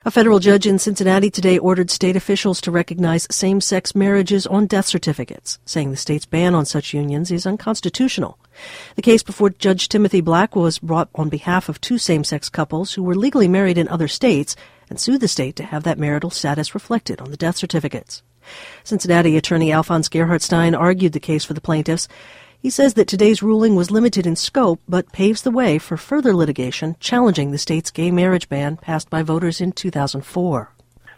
A federal judge in Cincinnati today ordered state officials to recognize same-sex marriages on death certificates, saying the state's ban on such unions is unconstitutional. The case before Judge Timothy Black was brought on behalf of two same-sex couples who were legally married in other states and sued the state to have that marital status reflected on the death certificates. Cincinnati attorney Alphonse Gerhardstein argued the case for the plaintiffs. He says that today's ruling was limited in scope, but paves the way for further litigation challenging the state's gay marriage ban passed by voters in 2004.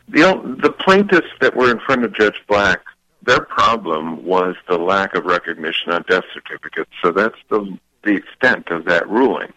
The plaintiffs that were in front of Judge Black, their problem was the lack of recognition on death certificates, so that's the extent of that ruling.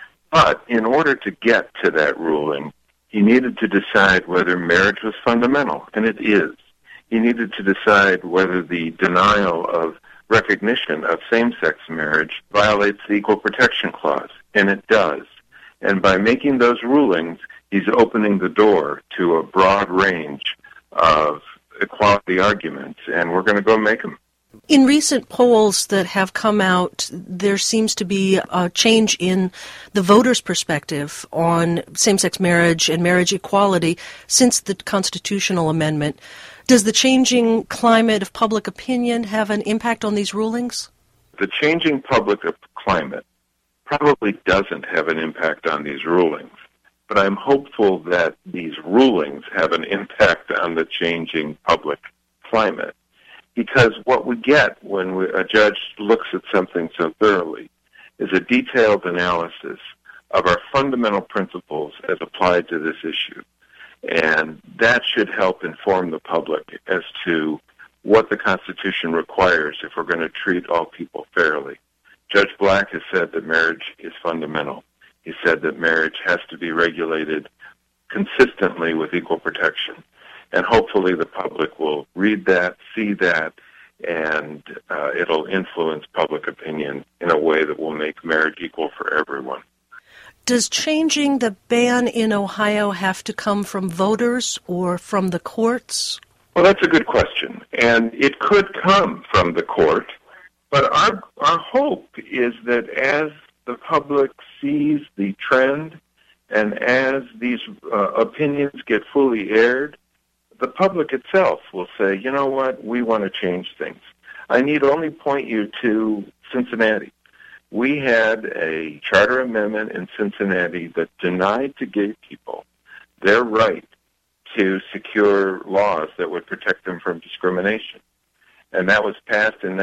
But in order to get to that ruling, he needed to decide whether marriage was fundamental, and it is. He needed to decide whether the denial of recognition of same-sex marriage violates the Equal Protection Clause, and it does. And by making those rulings, he's opening the door to a broad range of equality arguments, and we're going to go make them. In recent polls that have come out, there seems to be a change in the voters' perspective on same-sex marriage and marriage equality since the constitutional amendment. Does the changing climate of public opinion have an impact on these rulings? The changing public climate probably doesn't have an impact on these rulings, but I'm hopeful that these rulings have an impact on the changing public climate. Because what we get when a judge looks at something so thoroughly is a detailed analysis of our fundamental principles as applied to this issue. And that should help inform the public as to what the Constitution requires if we're going to treat all people fairly. Judge Black has said that marriage is fundamental. He said that marriage has to be regulated consistently with equal protection. And hopefully the public will read that, see that, and it'll influence public opinion in a way that will make marriage equal for everyone. Does changing the ban in Ohio have to come from voters or from the courts? Well, that's a good question. And it could come from the court. But our hope is that as the public sees the trend and as these opinions get fully aired, the public itself will say, you know what, we want to change things. I need only point you to Cincinnati. We had a charter amendment in Cincinnati that denied to gay people their right to secure laws that would protect them from discrimination. And that was passed in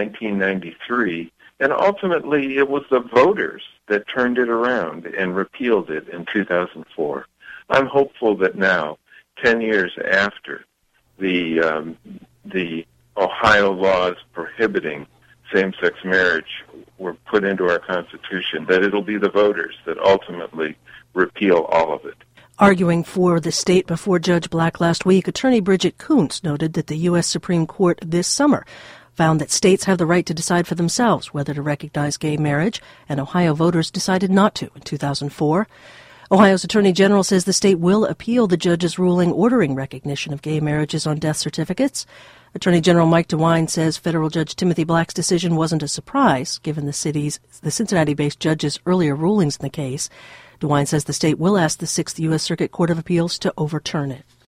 1993, and ultimately it was the voters that turned it around and repealed it in 2004. I'm hopeful that now, 10 years after the Ohio laws prohibiting same-sex marriage were put into our Constitution, that it'll be the voters that ultimately repeal all of it. Arguing for the state before Judge Black last week, attorney Bridget Kuntz noted that the U.S. Supreme Court this summer found that states have the right to decide for themselves whether to recognize gay marriage, and Ohio voters decided not to in 2004. Ohio's Attorney General says the state will appeal the judge's ruling ordering recognition of gay marriages on death certificates. Attorney General Mike DeWine says federal Judge Timothy Black's decision wasn't a surprise, given the Cincinnati-based judge's earlier rulings in the case. DeWine says the state will ask the 6th U.S. Circuit Court of Appeals to overturn it.